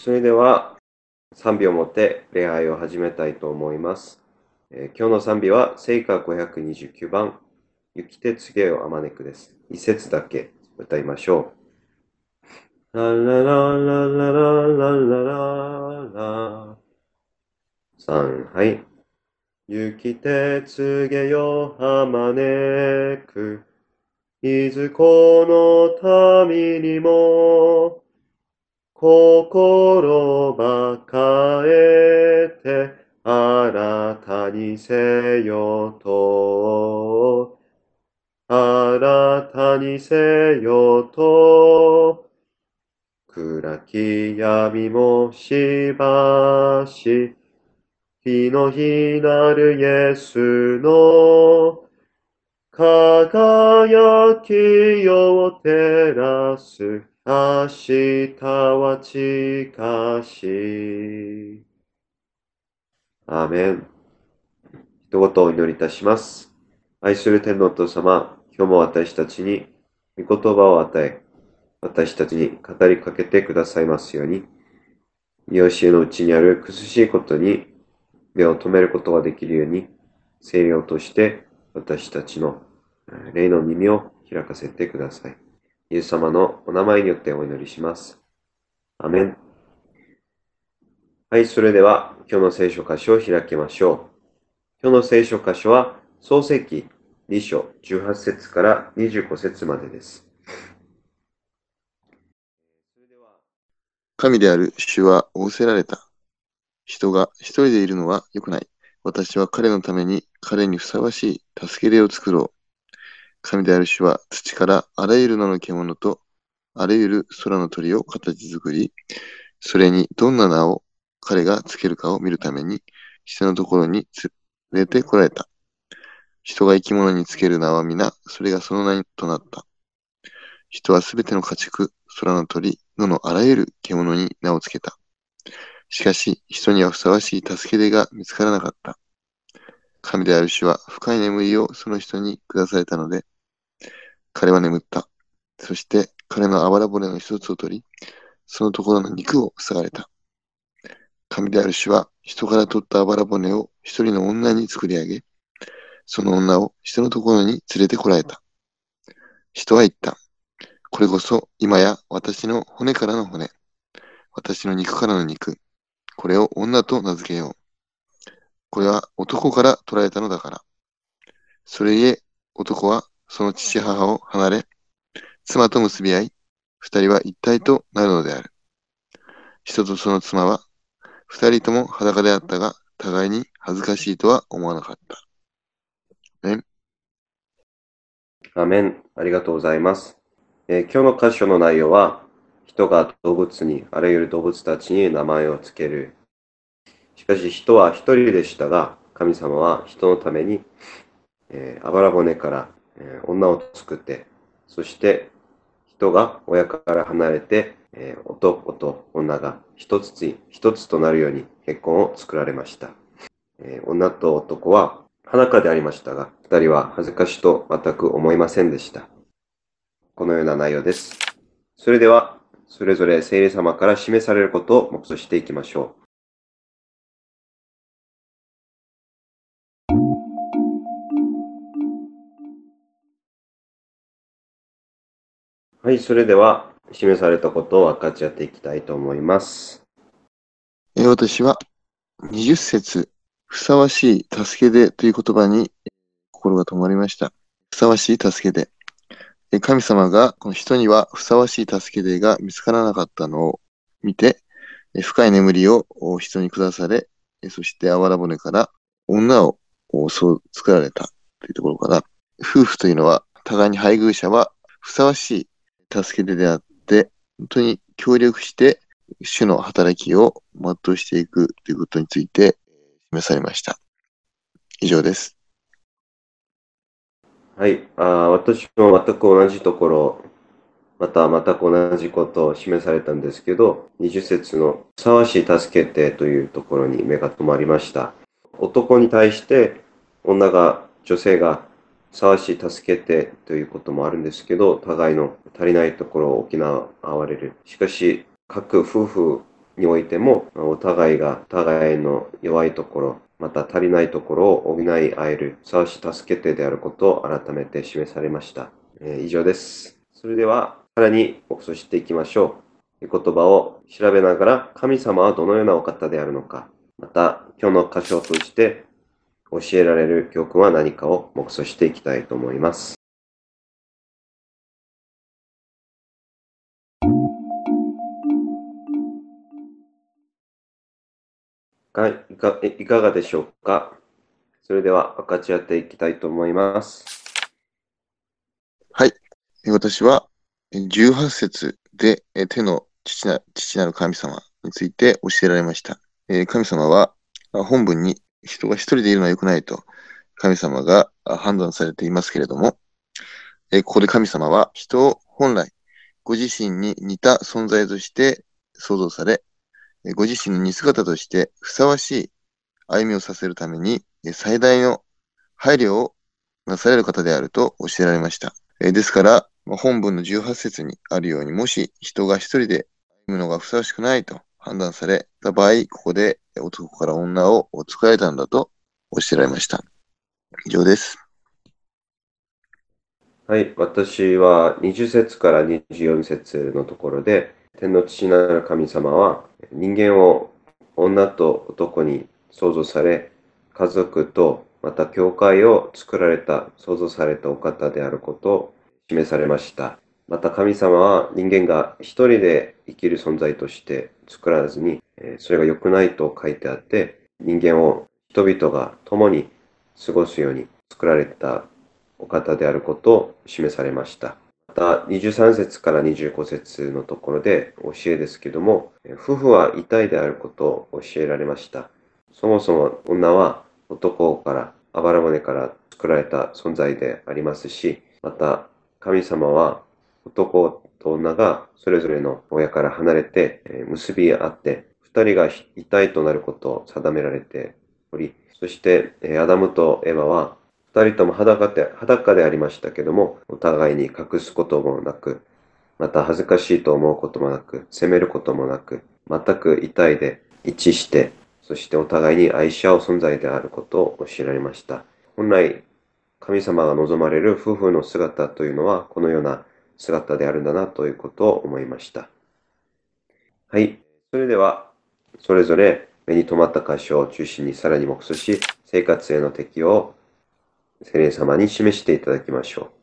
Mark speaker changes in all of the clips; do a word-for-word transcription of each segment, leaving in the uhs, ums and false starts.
Speaker 1: それでは賛美をもって礼拝を始めたいと思います。えー今日の賛美は聖歌ごひゃくにじゅうきゅうばん、行きて告げよあまねくです。一節だけ歌いましょう。ララララララララララさん、はい。行きて告げよあまねく、いずこの民にも、心ば変えて新たにせよと、新たにせよと、暗き闇もしばし、日の日なるイエスの輝きよを照らす。明日は近し。アーメン。一言お祈りいたします。愛する天のお父様、今日も私たちに御言葉を与え、私たちに語りかけてくださいますように、見教えのうちにある苦しいことに目を留めることができるように、聖霊を通して私たちの霊の耳を開かせてください。イエス様のお名前によってお祈りします。アメン。はい、それでは今日の聖書箇所を開きましょう。今日の聖書箇所は創世記に章じゅうはち節からにじゅうご節までです。
Speaker 2: 神である主は仰せられた。人が一人でいるのは良くない。私は彼のために彼にふさわしい助け手を作ろう。神である主は土からあらゆる名の獣とあらゆる空の鳥を形作り、それにどんな名を彼がつけるかを見るために人のところに連れてこられた。人が生き物につける名は皆、それがその名となった。人はすべての家畜、空の鳥、野のあらゆる獣に名をつけた。しかし、人にはふさわしい助け手が見つからなかった。神である主は深い眠りをその人に下されたので、彼は眠った。そして彼のあばら骨の一つを取り、そのところの肉を塞がれた。神である主は人から取ったあばら骨を一人の女に作り上げ、その女を人のところに連れてこられた。人は言った。これこそ今や私の骨からの骨、私の肉からの肉。これを女と名付けよう。これは男から取られたのだから。それゆえ男はその父母を離れ、妻と結び合い、二人は一体となるのである。人とその妻は二人とも裸であったが、互いに恥ずかしいとは思わなかった。ね、
Speaker 1: アメン。ありがとうございます。えー今日の箇所の内容は、人が動物に、あらゆる動物たちに名前をつける。しかし人は一人でしたが、神様は人のために、えーあばら骨から、えー女を作って、そして人が親から離れて、えー男と女が一つに一つとなるように結婚を作られました。えー女と男は裸でありましたが、二人は恥ずかしと全く思いませんでした。このような内容です。それでは、それぞれ聖霊様から示されることを目想していきましょう。はい、それでは、示されたことを分かち合っていきたいと思います。
Speaker 2: え私はにじゅっ節、ふさわしい助け手という言葉に心が止まりました。ふさわしい助け手。え神様がこの人にはふさわしい助け手が見つからなかったのを見て、え深い眠りを人に下され、えそしてあばら骨から女をそう作られたというところから、夫婦というのは互いに配偶者はふさわしい助け手であって、本当に協力して主の働きを全うしていくということについて示されました。以上です。
Speaker 1: はい、あ私も全く同じところ、また全く同じことを示されたんですけど、にじゅっ節のふさわしい助けてというところに目が留まりました。男に対して女が、女性がふさわしい助けてということもあるんですけど、互いの足りないところを補われる。しかし、各夫婦においても、お互いが互いの弱いところ、また足りないところを補い合える、ふさわしい助け手であることを改めて示されました。えー以上です。それでは、さらに黙想していきましょう。御言葉を調べながら、神様はどのようなお方であるのか、また、今日の箇所を通じて教えられる教訓は何かを黙想していきたいと思います。はい、いかいかがでしょうか。それでは分かち合っていきたいと思います。
Speaker 2: はい。私はじゅうはち節でえ手の父な父なる神様について教えられました。えー神様はあ本文に人が一人でいるのは良くないと神様があ判断されていますけれども、えーここで神様は人を本来ご自身に似た存在として創造され、えーご自身の似姿としてふさわしい歩みをさせるためにえー最大の配慮をなされる方であると教えられました。えーですから、まあ本文のじゅうはち節にあるように、もし人が一人で歩むのがふさわしくないと判断された場合、ここで男から女を作られたんだと教えられました。以上です。
Speaker 1: はい、私はにじゅう節からにじゅうよん節のところで、天の父なる神様は人間を女と男に創造され、家族とまた教会を作られた、創造されたお方であることを示されました。また神様は人間が一人で生きる存在として作らずに、えーそれが良くないと書いてあって、人間を人々が共に過ごすように作られたお方であることを示されました。またにじゅうさん節からにじゅうご節のところで教えですけども、夫婦は一体であることを教えられました。そもそも女は男からあばら骨から作られた存在でありますし、また神様は男と女がそれぞれの親から離れてえー結び合って、二人が一体となることを定められており、そしてえーアダムとエバは二人とも裸で裸でありましたけども、お互いに隠すこともなく、また恥ずかしいと思うこともなく、責めることもなく、全く一体で一致して、そしてお互いに愛し合う存在であることを教えられました。本来、神様が望まれる夫婦の姿というのは、このような姿であるんだなということを思いました。はい。それでは、それぞれ目に留まった箇所を中心にさらに黙想し、生活への適用を聖霊様に示していただきましょ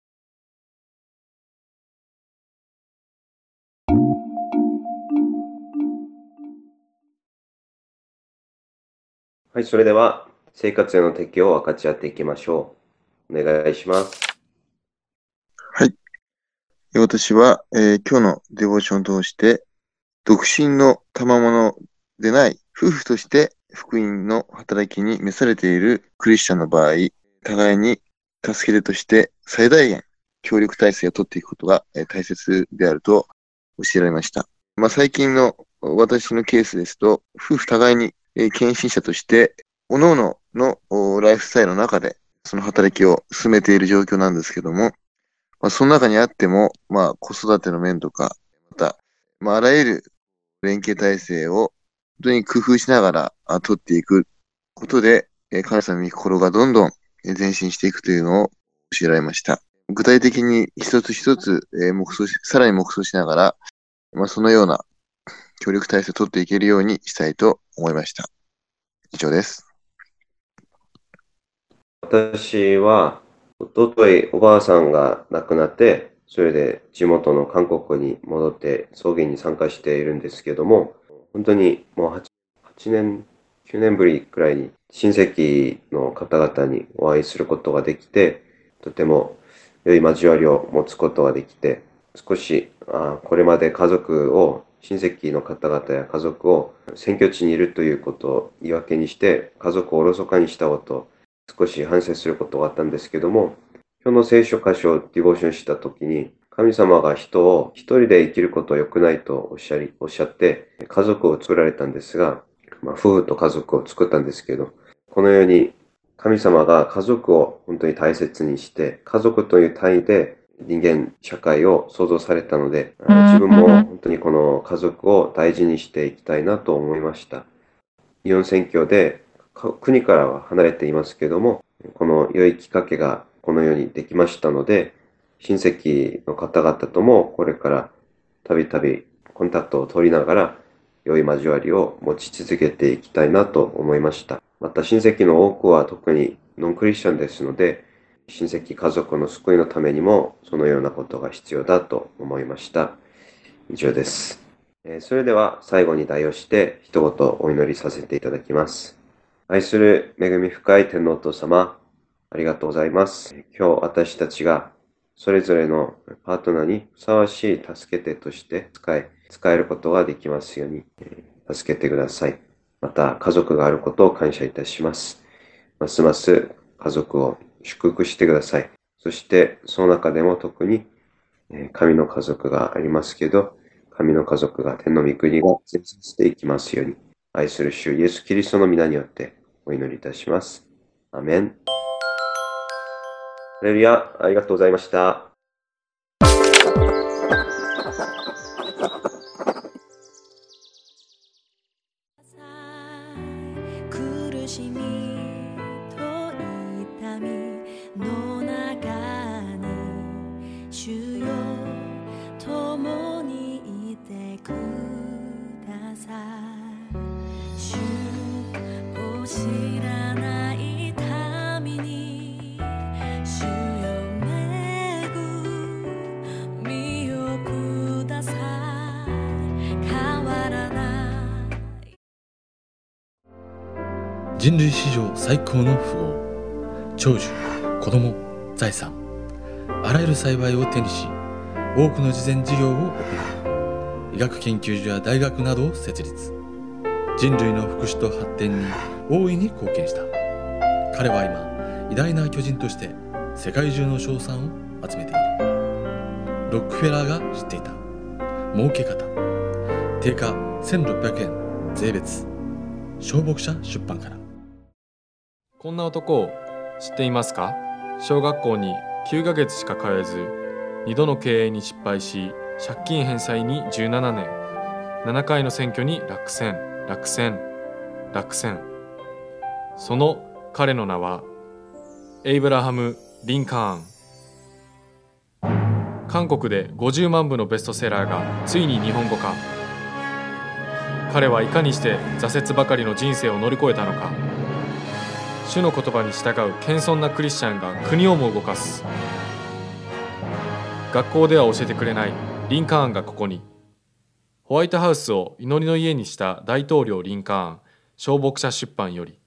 Speaker 1: う。はい。それでは、生活への適用を分かち合っていきましょう。お願いします。
Speaker 2: はい。私は、えー今日のデボーションを通して、独身の賜物でない夫婦として福音の働きに召されているクリスチャンの場合、互いに助け手として最大限協力体制を取っていくことがえー大切であると教えられました。まあ、最近の私のケースですと、夫婦互いにえー献身者として、各々のおライフスタイルの中でその働きを進めている状況なんですけども、まあ、その中にあっても、まあ、子育ての面とか、また、まあ、あらゆる連携体制を本当に工夫しながらあ取っていくことで、えー神様に心がどんどんえー前進していくというのを教えられました。具体的に一つ一つ、えー黙想し、さらに黙想しながら、まあ、そのような協力体制を取っていけるようにしたいと思いました。以上です。
Speaker 1: 私は、おとといおばあさんが亡くなって、それで地元の韓国に戻って葬儀に参加しているんですけども、本当にもう 8, 8年、きゅうねんぶりくらいに親戚の方々にお会いすることができて、とても良い交わりを持つことができて、少しあこれまで家族を、親戚の方々や家族を選挙地にいるということを言い訳にして、家族をおろそかにしたこと少し反省することがあったんですけども、今日の聖書箇所をディボーションしたときに、神様が人を一人で生きることは良くないとおっしゃり、おっしゃって、家族を作られたんですが、まあ、夫婦と家族を作ったんですけど、このように神様が家族を本当に大切にして、家族という単位で人間社会を創造されたので、自分も本当にこの家族を大事にしていきたいなと思いました。日本宣教で国からは離れていますけども、この良いきっかけがこのようにできましたので、親戚の方々ともこれからたびたびコンタクトを取りながら良い交わりを持ち続けていきたいなと思いました。また親戚の多くは特にノンクリスチャンですので、親戚家族の救いのためにもそのようなことが必要だと思いました。以上です。それでは最後に代をして一言お祈りさせていただきます。愛する恵み深い天皇お父様、ありがとうございます。今日私たちがそれぞれのパートナーにふさわしい助け手として使え、使えることができますように助けてください。また家族があることを感謝いたします。ますます家族を祝福してください。そしてその中でも特に神の家族がありますけど、神の家族が天の御国が全然していきますように、愛する主イエス・キリストの皆によってお祈りいたします。アメン。ハレルヤ、ありがとうございました。
Speaker 3: 苦しみと痛みの中に主よ共にいてください。主を知らない民に主よ恵みをください。変わらない
Speaker 4: 人類史上最高の富豪、長寿、子供、財産、あらゆる幸いを手にし、多くの慈善事業を行い、医学研究所や大学などを設立。人類の福祉と発展に大いに貢献した。彼は今、偉大な巨人として世界中の称賛を集めている。ロックフェラーが知っていた儲け方。定価せんろっぴゃくえん税別。小牧者出版から。
Speaker 5: こんな男を知っていますか？小学校にきゅうかげつしか通えず、にどの経営に失敗し、借金返済にじゅうななねん、ななかいの選挙に落選、落選、落選。その彼の名は、エイブラハム・リンカーン。韓国でごじゅうまんぶのベストセラーがついに日本語化。彼はいかにして挫折ばかりの人生を乗り越えたのか。主の言葉に従う謙遜なクリスチャンが国をも動かす。学校では教えてくれないリンカーンがここに。ホワイトハウスを祈りの家にした大統領リンカーン、小牧者出版より。